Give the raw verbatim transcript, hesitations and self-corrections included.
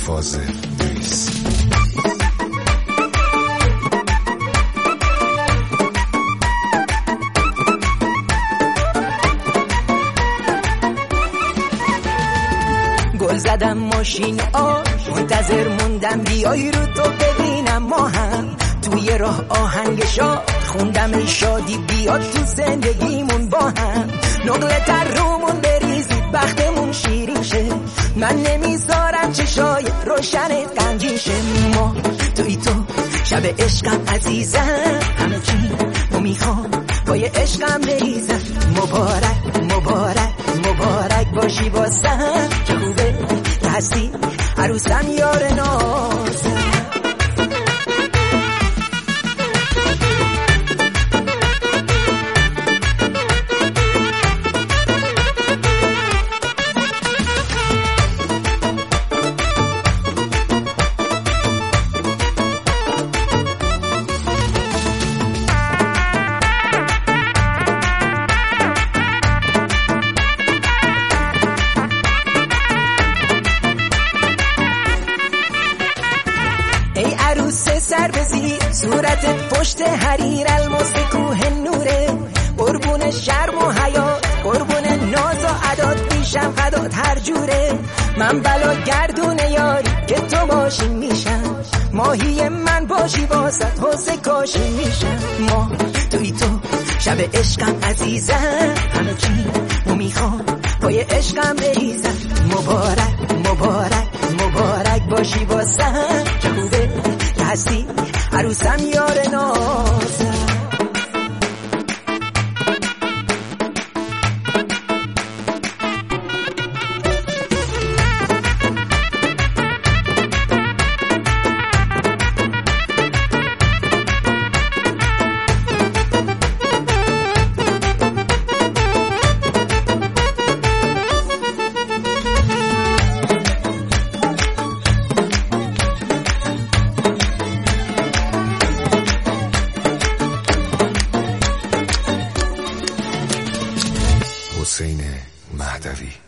فاضل دویس. گل زدم ماشین آ منتظر موندم بیای رو تو ببینم ما هم توی راه آهنگشا خوندم ای شادی بیاد تو زندگیمون با هم نقل تر رومون بریزید بختمون شیرین شه من نمیذارم چشای روشنت غمگین شه ما توی تو شب عشقم عزیزم همه چی رو میخوام پای عشقم بریزم مبارک مبارک مبارک باشی واسم که خوبه که هستی عروسم یار نازم. ای عروس سر بزی صورت پشت حریر الماس کوه نوره قربون شرم و حیا قربون ناز و عداد میشم قدات هر جوره من بلا گردون یاری که تو باشی میشم ماهی من باشی واسط حوض کاشی میشم ما توی تو شب عشقم عزیزم همه چی رو میخوام پای عشقم بریزم مبارک مبارک مبارک باشی واسم که خوبه که هستی عروسم یار نازم. حسین مهدوی.